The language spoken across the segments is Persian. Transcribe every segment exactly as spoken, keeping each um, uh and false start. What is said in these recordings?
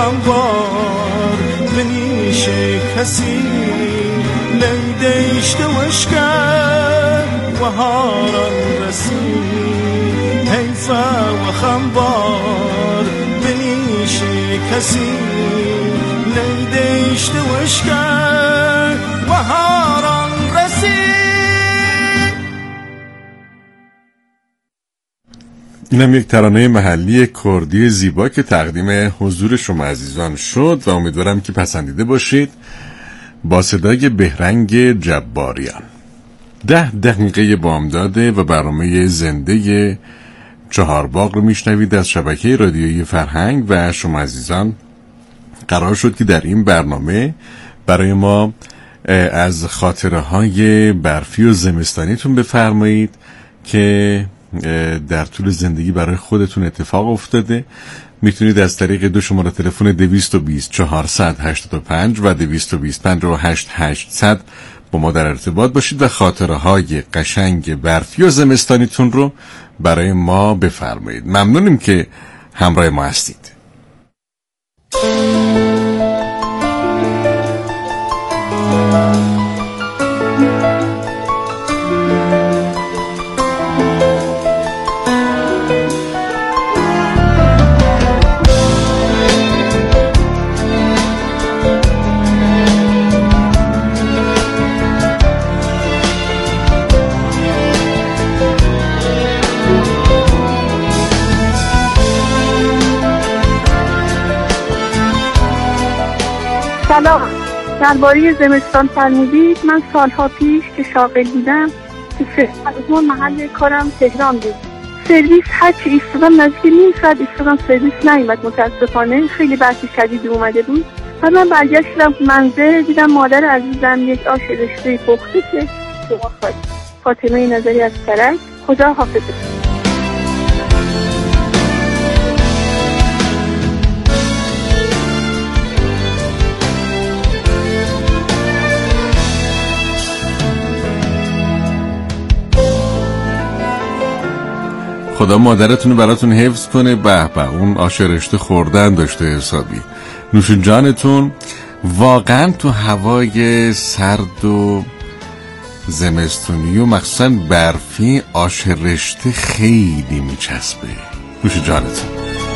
خمبار بنيش كسي ليديش توشكا وهارا رسي هيفا وخمبار بنيش كسي ليديش توشكا وهارا رسي. اینم یک ترانه محلی کردی زیبا که تقدیم حضور شما عزیزان شد و امیدوارم که پسندیده باشید. با صدای بهرنگ جباریان. ده دقیقه بامداده و برنامه زنده چهارباغ رو میشنوید از شبکه رادیویی فرهنگ و شما عزیزان قرار شد که در این برنامه برای ما از خاطره های برفی و زمستانیتون بفرمایید که در طول زندگی برای خودتون اتفاق افتاده. میتونید از طریق دو شماره تلفن دویست و بیست چهارصد هشتاد و پنج و دویست و بیست پنجاه و هشت هشتصد با ما در ارتباط باشید و خاطره های قشنگ برفی و زمستانیتون رو برای ما بفرمایید. ممنونیم که همراه ما هستید. سلام. درباره زمستان فرمودید. من سالها پیش که شاغل بودم که فرزمان محل کارم تهران بود. سرویس هرچی ایستادم نزدیک نیم ساعت ایستادم سرویس نیومد متاسفانه. خیلی برف شدیدی اومده بود و من برگشتم منزل دیدم مادر عزیزم یک آش رشته پخته که شما خواهد. فاطمه نظری از کرج. خدا حافظتون. خدا مادرتون رو براتون حفظ کنه. به به اون آش رشته خوردن داشته حسابی. نوش جانتون. واقعا تو هوای سرد و زمستونی و مخصوصا برفی آش رشته خیلی میچسبه. نوش جانتون.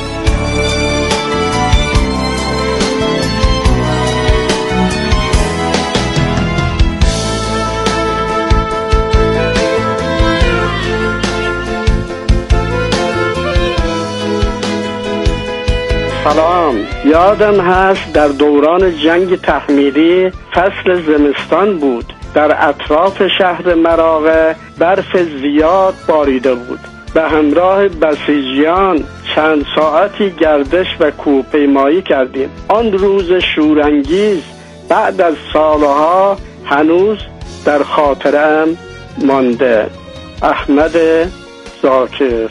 سلام. یادم هست در دوران جنگ تحمیلی فصل زمستان بود. در اطراف شهر مراغه برف زیاد باریده بود. به همراه بسیجیان چند ساعتی گردش و کوهپیمایی کردیم. آن روز شورانگیز بعد از سالها هنوز در خاطرم مانده. احمد ذاکر.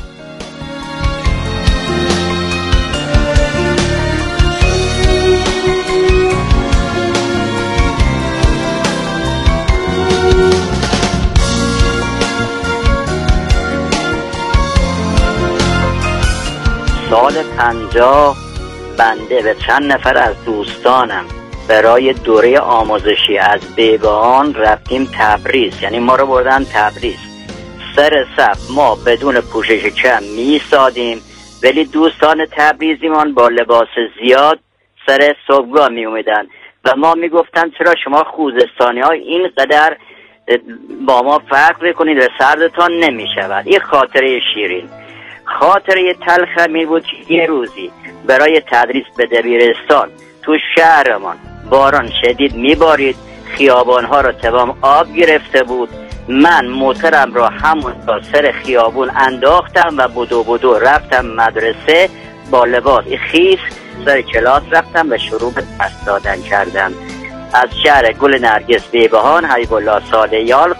سال پنجاه بنده به چند نفر از دوستانم برای دوره آموزشی از بیگان رفتیم تبریز. یعنی ما رو بردن تبریز. سر صف ما بدون پوشش کم می سادیم، ولی دوستان تبریزیمان با لباس زیاد سر صبحگاه می اومدن و ما می گفتن چرا شما خوزستانی ها اینقدر با ما فرق کنید و سردتان نمی شود. این خاطره شیرین. خاطره تلخ می بود که یه روزی برای تدریس به دبیرستان تو شهرمان باران شدید می بارید، خیابان ها را تمام آب گرفته بود. من موترم را همون تا سر خیابون انداختم و بدو بدو رفتم مدرسه با لباس خیس. سر کلاس رفتم و شروع به درس دادن کردم. از شهر گل نرگس بیبهان حبیب الله سالیال.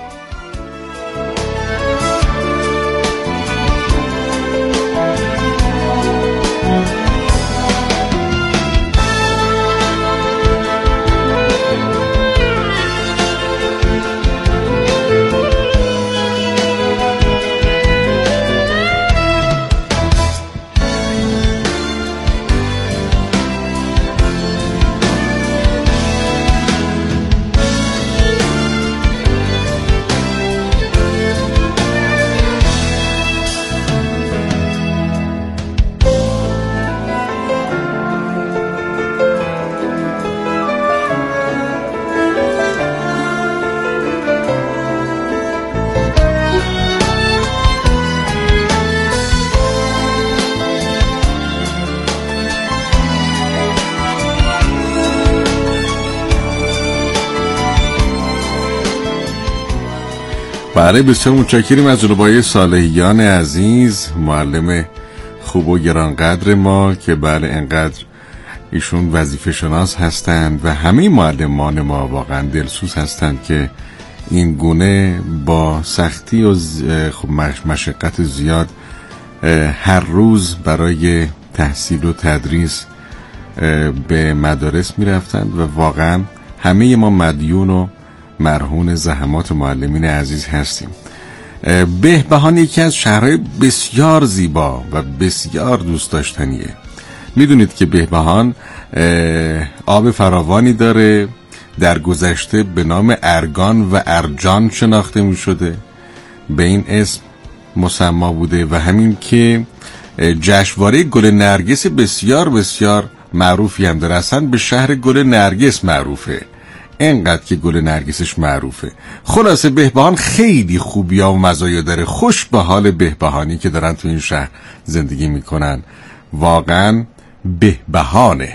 بله بسیار متشکریم از جناب صالحیان عزیز، معلم خوب و گرانقدر ما که بله انقدر ایشون وظیفه شناس هستند و همه معلمان ما واقعا دلسوز هستند که این گونه با سختی و خب مشقت زیاد هر روز برای تحصیل و تدریس به مدارس می رفتند و واقعا همه ما مدیون و مرهون زحمات معلمین عزیز هستیم. بهبهان یکی از شهرهای بسیار زیبا و بسیار دوست داشتنیه. میدونید که بهبهان آب فراوانی داره، در گذشته به نام ارگان و ارجان شناخته می شده، به این اسم مسما بوده و همین که جشنواره گل نرگس بسیار بسیار معروفی هم داره، اصلا به شهر گل نرگس معروفه، اینقدر که گل نرگسش معروفه. خلاصه بهبهان خیلی خوبی‌ها و مزایا داره. خوش به حال بهبهانی که دارن تو این شهر زندگی میکنن، واقعا بهبهانه.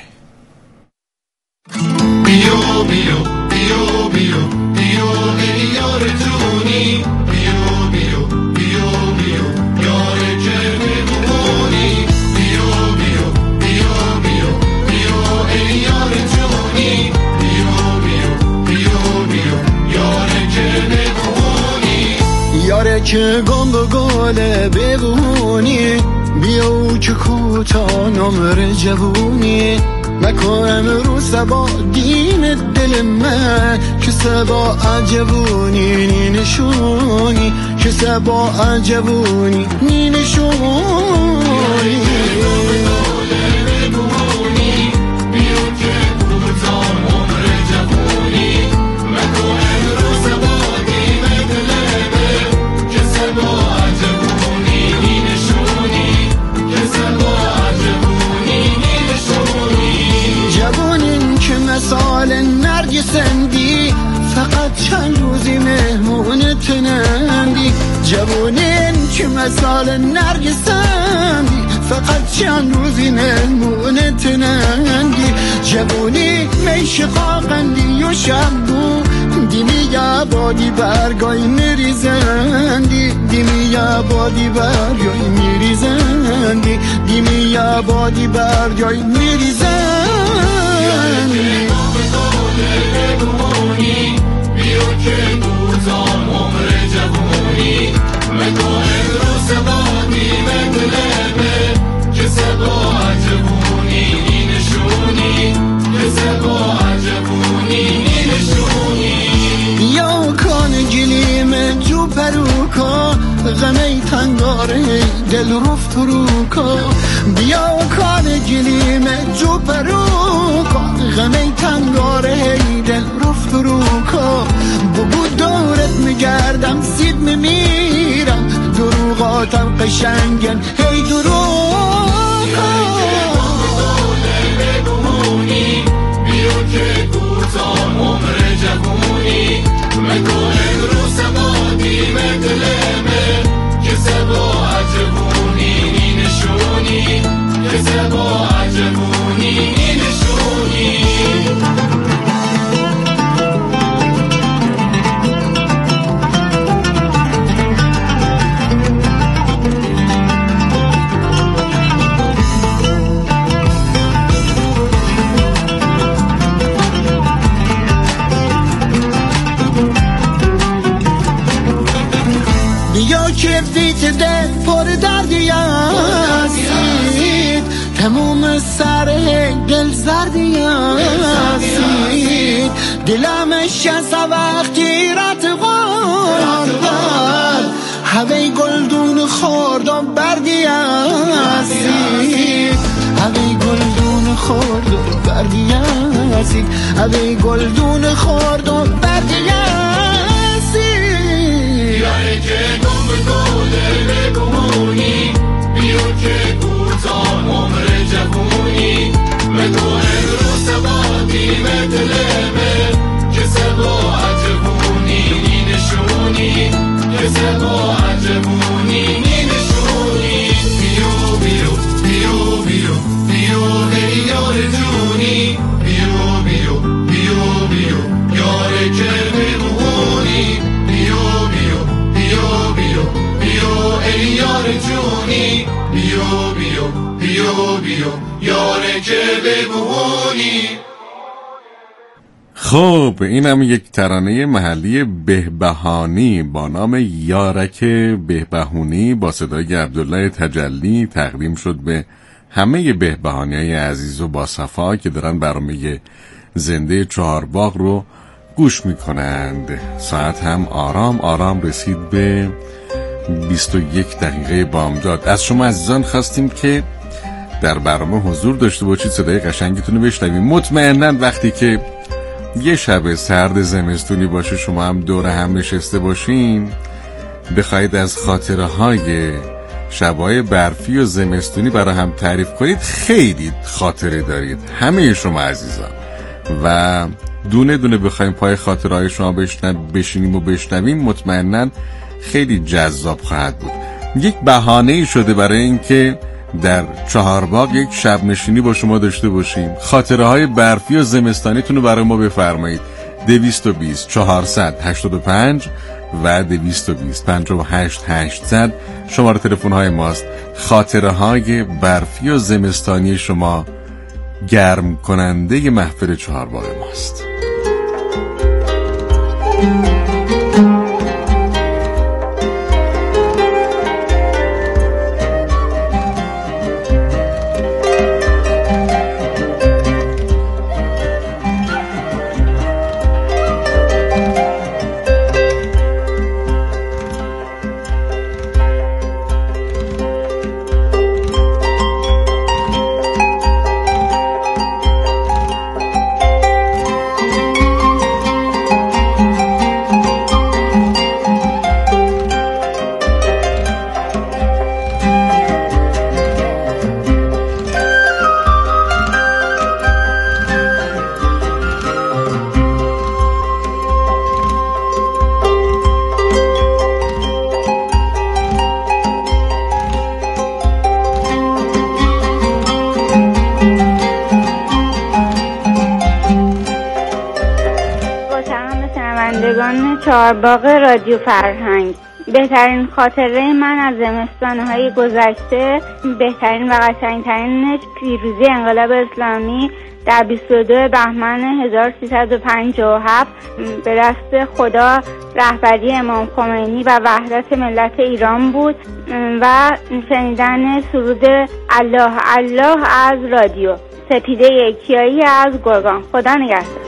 بیو بیو بیو بیو بیو ای یار جونی، بیو بیو بیو بیو یار جونی، بیو بیو بیو بیو بیو ای یار جونی، بیو بیو بیو بیو یار جونی، یار که گم به گل بگونی، بیو که کوتا نمر جوونی، نکن امروز سبا دین دل من که سبا عجبونی نی نشونی، که سبا عجبونی نی نشونی. مثال نرگسندی فقط چند روزی مهمونت نندی، جوانین که مثال نرگسندی فقط چند روزی مهمونت نندی، جوانی میش قاقندی و شبو دیمی یا بادی برگای میریزندی، دیمی یا بادی برگای میریزندی، دیمی یا بادی برگای میریزندی. بیو که بودم عمر جوونی، مگو امروز بادی مدلمه که سبا عجبونی نی نشونی، که سبا عجبونی نی نشونی. بیا کان گلیم جو پروکا غمی تنگاره دل رفت روکا، بیا کان گلیم جو پروکا غمی تنگاره دل رفت روکا، بگو دورت میگردم زید میمیرم، دروغاتم قشنگن هی دروغا. بیو که کوتام عمر جوونی، مگو امروز بادی مدلمه که سبا عجبونی نی نشونی، که سبا عجبونی نی نشونی. بیا که ویت دل پر دردی هستید، تموم سر دل زردی هستید، دلم شنسه وقتی رت غار بر هوی گلدون خوردم بردی هستید، هوی گلدون خوردم بردی هستید، هوی گلدون خوردم بردی هستید. یاره که گم به گل بگونی، بیو که کوتام عمر جوونی، مگو امروز بادی مدلمه که سبا عجبونی نی نشونی، که سبا عجبونی نی نشونی. بیو بیو بیو بیو بیو ای یار جونی، بیو بیو بیو بیو یار که بگونی، بیو بیو خب اینم یک ترانه محلی بهبهانی با نام یارک بهبهونی با صدای عبدالله تجلی تقدیم شد به همه بهبهانیای عزیز و باصفا که دارن برنامه زنده چهارباغ رو گوش میکنند. ساعت هم آرام آرام رسید به بیست و یک دقیقه بامداد. از شما عزیزان خواستیم که در برنامه حضور داشته باشید، صدای قشنگتون رو بشنویم. مطمئناً وقتی که یه شب سرد زمستونی باشه شما هم دور هم نشسته باشین بخواید از خاطره های شبای برفی و زمستونی برای هم تعریف کنید، خیلی خاطره دارید همه شما عزیزان و دونه دونه بخوایم پای خاطره های شما بشینیم و بشنویم مطمئناً خیلی جذاب خواهد بود. یک بهانه‌ای شده برای اینکه در چهارباغ یک شب نشینی با شما داشته باشیم. خاطره های برفی و زمستانیتون رو برای ما بفرمایید. دویست و بیست چهارصد هشتاد و پنج و دویست و بیست پنجاه و هشت هشتصد شماره تلفن های ماست. خاطره های برفی و زمستانی شما گرم کننده محفل چهارباغ ماست. چهارباغ رادیو فرهنگ، بهترین خاطره من از زمستان‌های گذشته، بهترین و قشنگترینش پیروزی انقلاب اسلامی در بیست و دو بهمن هزار و سیصد و پنجاه و هفت به دست خدا، رهبری امام خمینی و وحدت ملت ایران بود و شنیدن سرود الله الله از رادیو. سپیده کیایی از گرگان. خدا نگهدار.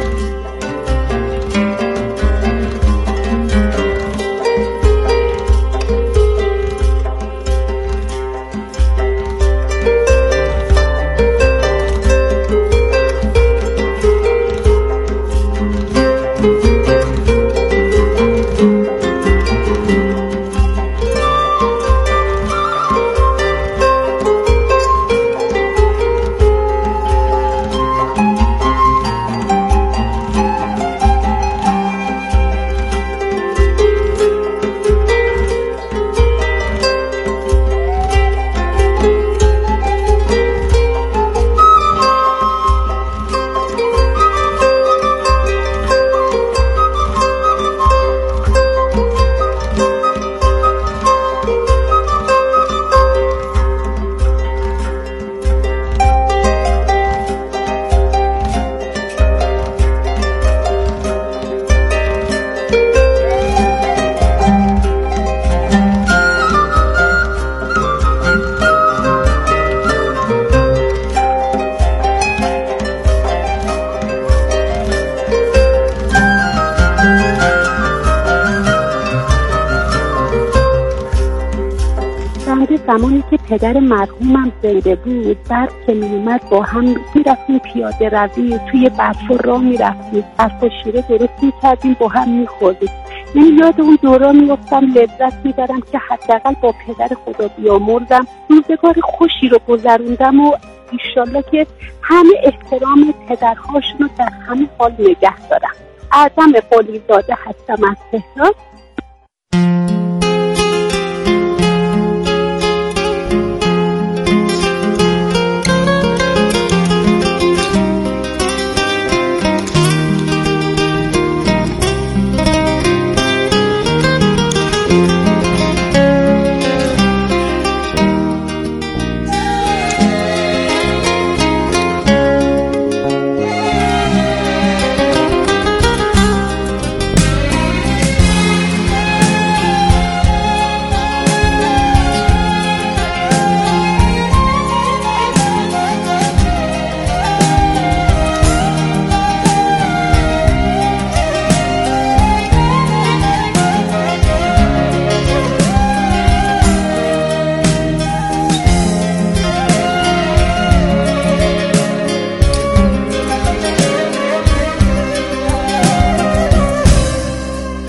زمانی که پدر مرحومم زنده بود، برف که می اومد با هم میرفتیم پیاده روی، توی برف راه میرفتیم، برف و شیره درست میکردیم با هم میخوردیم. یعنی یاد اون دوران میافتم، لذت میبرم که حداقل با پدر خدا بیامرزم، روزگار خوشی رو گذروندم و ایشالله که همه احترام پدرهاشون رو در همه حال نگه دارم. اعظم قلیزاده هستم از تهران.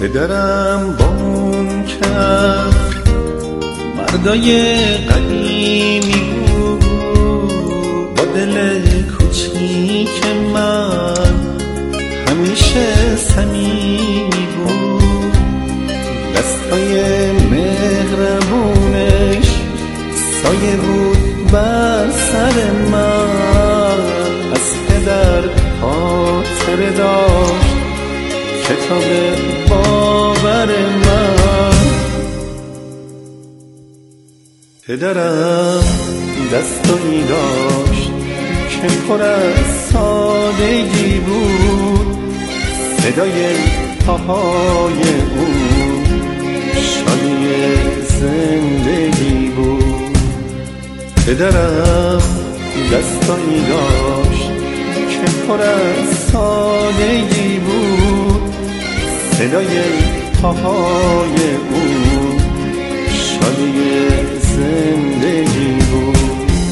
پدرم با اون کف مردای قدیمی بود، با دل کوچیک من همیشه صمیمی بود. دستای مهربونش سایه بود بر سر من، از پدر خاطر داشت کتاب باور من. پدرم دستایی داشت که پر از سادگی بود، صدای پاهای اون شادی زندگی بود. پدرم دستایی داشت که پر از سادگی بود، صدای پاهای اون شادی زندگی بود.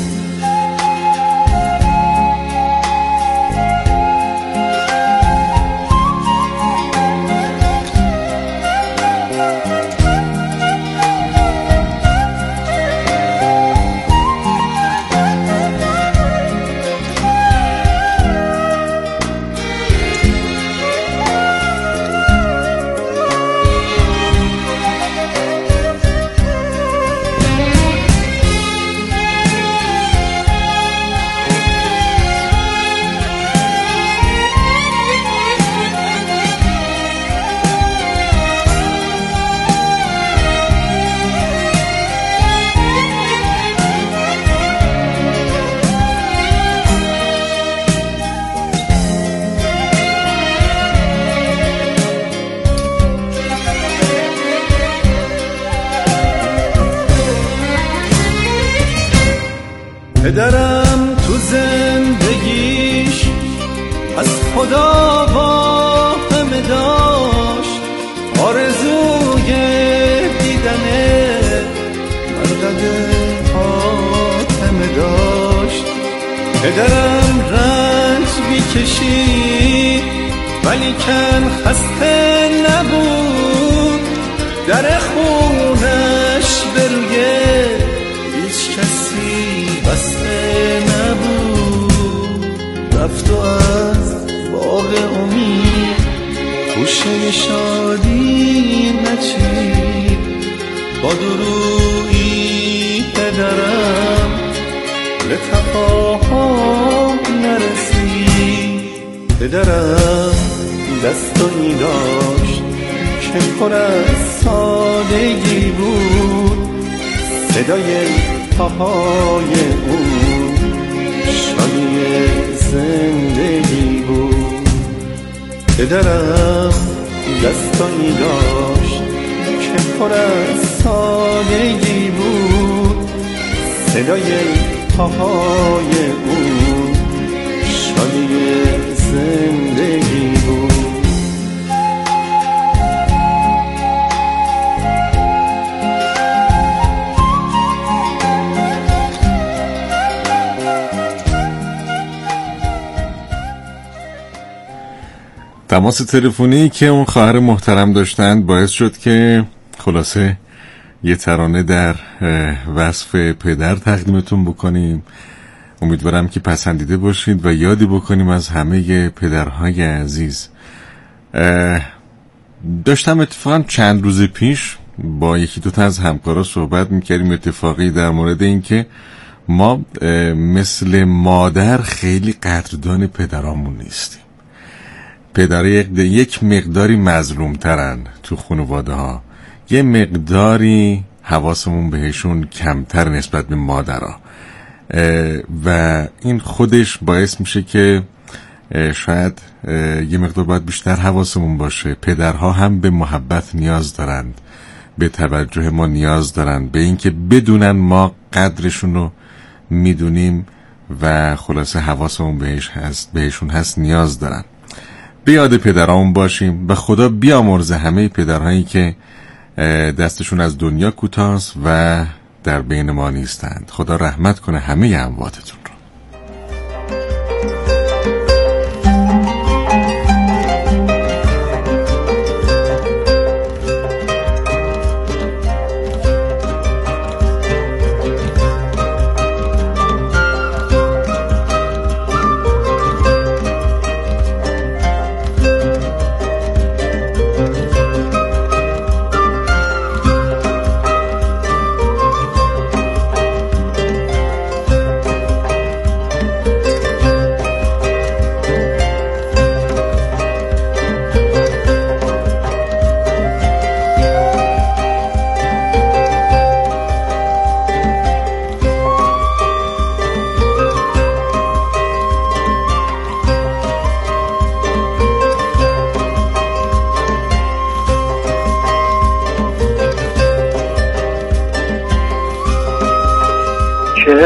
پدرم تو زندگیش از خدا واهمه داشت، آرزوی دیدنه مرقد حاتمه داشت. پدرم رنج بیکشید ولی کن خسته نبود، در خونش برویه هیچ کسی بسته نبود. رفت و از باغ امید خوشه شادی نچید، با درویی پدرم لتفاهم نرسید. پدرم دستایی داشت که پر از سادگی بود، صدای پاهای اون شادی زندگی بود. پدرم دستایی داشت که پر از سادگی بود، صدای پاهای اون شادی زندگی بود. تماس تلفنی که اون خواهر محترم داشتند باعث شد که خلاصه یه ترانه در وصف پدر تقدیمتون بکنیم. امیدوارم که پسندیده باشید و یادی بکنیم از همه پدرهای عزیز. داشتم اتفاقا چند روز پیش با یکی دوتا از همکارا صحبت میکردیم اتفاقی در مورد این که ما مثل مادر خیلی قدردان پدرامون نیستیم. پدر یک مقداری مظلوم ترن تو خانواده ها، یه مقداری حواسمون بهشون کمتر نسبت به مادرها و این خودش باعث میشه که شاید یه مقدار باید بیشتر حواسمون باشه. پدرها هم به محبت نیاز دارند، به توجه ما نیاز دارند، به اینکه بدونن ما قدرشون رو میدونیم و خلاصه حواسمون بهش هست بهشون هست نیاز دارن. به یاد پدرامون باشیم و خدا بیامرزه همه پدرهایی که دستشون از دنیا کوتاست و در بین ما نیستند. خدا رحمت کنه همه امواتتون رو.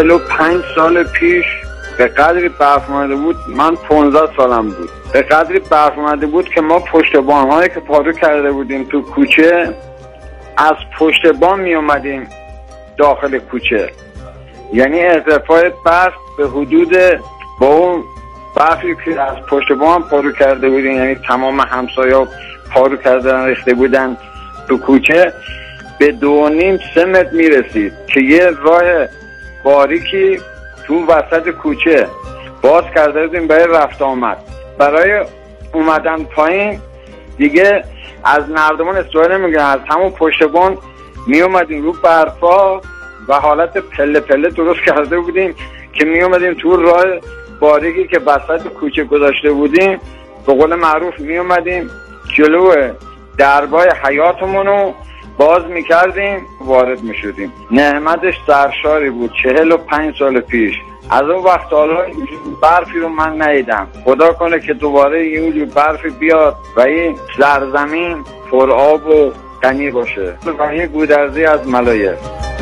چهل و پنج سال پیش به قدری برف اومده بود، من پانزده سالم بود، به قدری برف اومده بود که ما پشت بام‌هایی که پارو کرده بودیم تو کوچه از پشت بام می اومدیم داخل کوچه. یعنی ارتفاع برف به حدود با اون برفی که از پشت بام پارو کرده بودیم، یعنی تمام همسایه‌ها پارو کردن ریخته بودن تو کوچه، به دو و نیم سه متر میرسید که یه راه باریکی تو وسط کوچه باز کرده بودیم برای رفت آمد. برای اومدن پایین دیگه از نردمان استفاده نمی‌کردیم، از همون پشت بام می اومدیم رو برفا و حالت پله پله درست کرده بودیم که می اومدیم تو راه باریکی که وسط کوچه گذاشته بودیم، به قول معروف می اومدیم جلو دربای حیاتمون رو باز می کردیم وارد می شدیم. نعمتش سرشاری بود. چهل و پنج سال پیش از اون وقت حالا برفی رو من ندیدم. خدا کنه که دوباره یه برفی بیاد و این سرزمین پر آب و غنی باشه. و یه گودرزی از ملایه.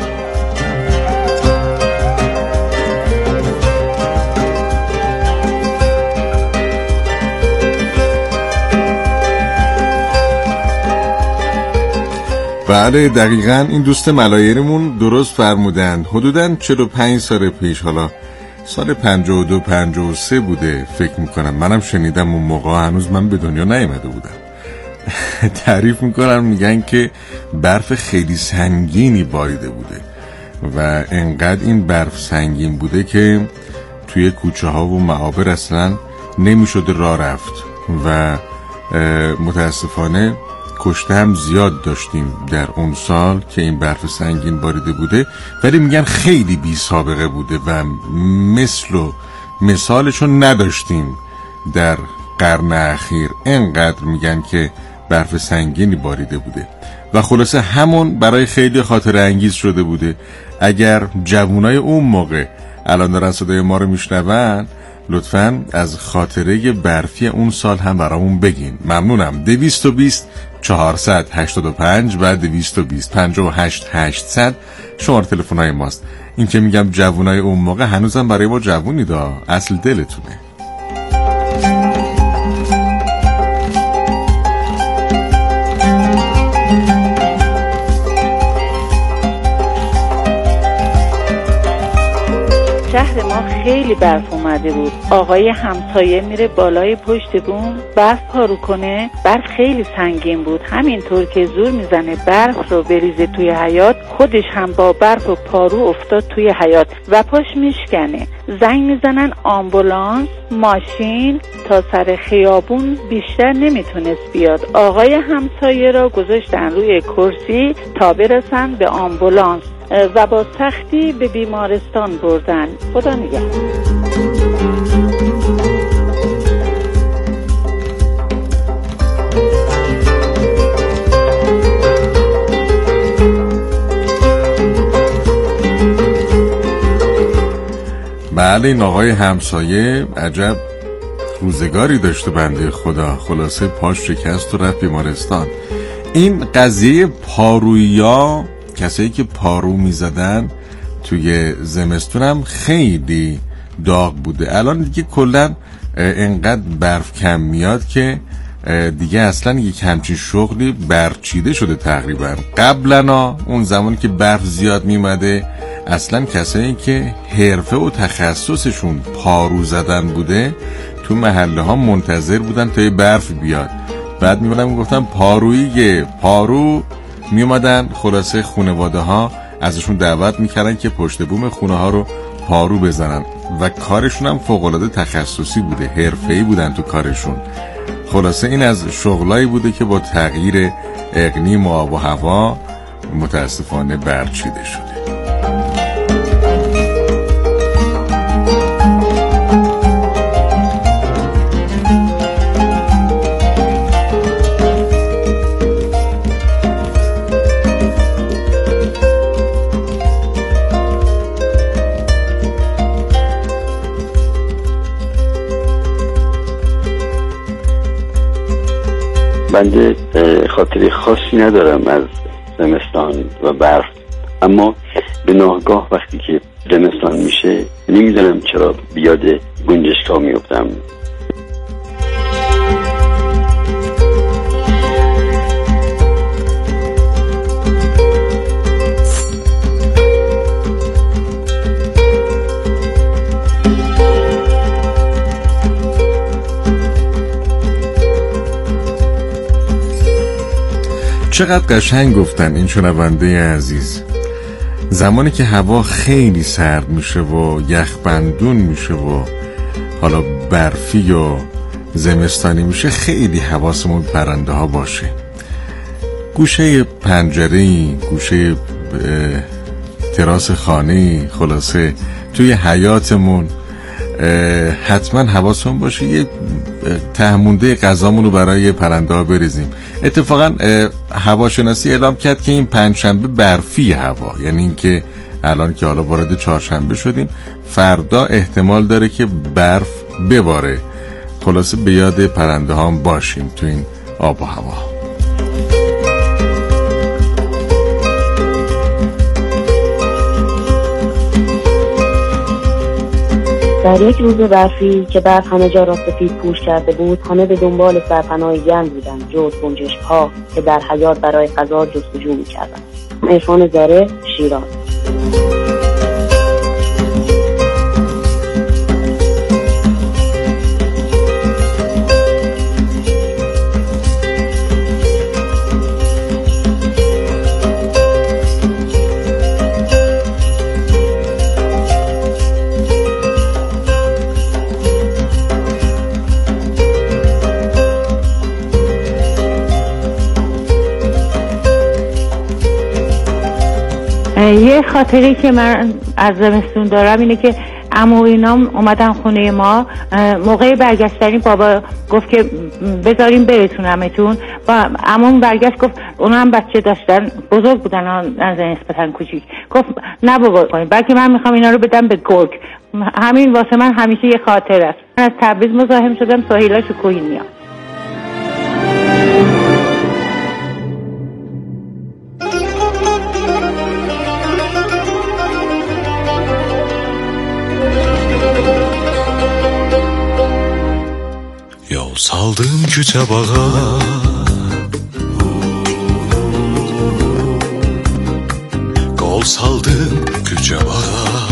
بله دقیقاً این دوست ملایرمون درست فرمودند. حدوداً چهل و پنج سال پیش، حالا سال پنجاه و دو پنجاه و سه بوده فکر میکنم، منم شنیدم اون موقع هنوز من به دنیا نیامده بودم. تعریف میکنن میگن که برف خیلی سنگینی باریده بوده و انقدر این برف سنگین بوده که توی کوچه ها و معابر اصلا نمیشد راه رفت و متاسفانه کشته هم زیاد داشتیم در اون سال که این برف سنگین باریده بوده، ولی میگن خیلی بی سابقه بوده و مثل و مثالشون نداشتیم در قرن اخیر. انقدر میگن که برف سنگینی باریده بوده و خلاصه همون برای خیلی خاطره انگیز شده بوده. اگر جوانای اون موقع الان دارن صدای ما رو میشنون، لطفاً از خاطره برفی اون سال هم برامون بگین. ممنونم. دویست و بیست چهارصد هشتاد و پنج و دویست و بیست پنجاه و هشت هشتصد شماره تلفن‌های ماست. این که میگم جوانای اون موقع هنوزم برای ما جوونی دا، اصل دلتونه. شهر ما خیلی برف اومده بود. آقای همسایه میره بالای پشت بوم برف پارو کنه، برف خیلی سنگین بود، همینطور که زور میزنه برف رو بریزه توی حیاط، خودش هم با برف و پارو افتاد توی حیاط و پاش میشکنه. زنگ میزنن آمبولانس، ماشین تا سر خیابون بیشتر نمیتونست بیاد. آقای همسایه را گذاشتن روی کرسی تا برسن به آمبولانس و با سختی به بیمارستان بردن. خدا نگهدار. بله این آقای همسایه عجب روزگاری داشته بنده خدا. خلاصه پاش شکست و رفت بیمارستان. این قضیه پارویا، کسایی که پارو میزدن توی زمستون هم خیلی داغ بوده. الان دیگه کلن انقدر برف کم میاد که دیگه اصلا یک همچین شغلی برچیده شده تقریبا. قبلا اون زمانی که برف زیاد میمده اصلا کسایی که حرفه و تخصصشون پارو زدن بوده تو محله ها منتظر بودن تا یه برف بیاد، بعد میبودن میگفتن پارویی پارو میومدن. خلاصه خانواده ها ازشون دعوت میکردن که پشت بوم خونه ها رو پارو بزنن و کارشون هم فوق‌العاده تخصصی بوده، حرفه‌ای بودن تو کارشون. خلاصه این از شغلایی بوده که با تغییر اقلیم و آب و هوا متاسفانه برچیده شده. بنده خاطری خاصی ندارم از زمستان و برف، اما به ناگاه وقتی که زمستان میشه نمیدونم چرا بیاد گنجشکا میفتم. چقدر قشنگ گفتن این شنونده عزیز. زمانی که هوا خیلی سرد میشه و یخبندون میشه و حالا برفی و زمستانی میشه، خیلی حواسمون پرنده ها باشه. گوشه پنجره‌ای، گوشه تراس خانه‌ای، خلاصه توی حیاتمون حتما حواسمون باشه یه تهمونده غذامون رو برای پرنده ها بریزیم. اتفاقا هواشناسی اعلام کرد که این پنجشنبه برفی هوا، یعنی این که الان که حالا وارد چهارشنبه شدیم، فردا احتمال داره که برف بباره. خلاصه به یاد پرنده ها هم باشیم تو این آب و هوا. در یک روز برفی که برف همه جا را سفید پوش کرده بود، همه به دنبال سرپناه گرم بودند جز گنجشک‌ها که در حیاط برای غذا جستجو می‌کردند. عرفان زاره، شیراز. یه خاطری که من از زمستون دارم اینه که عمو اینام اومدن خونه ما، موقع برگشتنی بابا گفت که بذاریم برسونمتون، و عموم برگشت گفت اونا هم بچه داشتن، بزرگ بودن از نسبتا کوچیک، گفت نه بابا بلکه من میخوام اینا رو بدم به گرگ. همین واسه من همیشه یه خاطر است. من از تبریز مزاحم شدم، سهیلا شکوهی میام. Yol saldım küçe bağa, Kol saldım küçe bağa,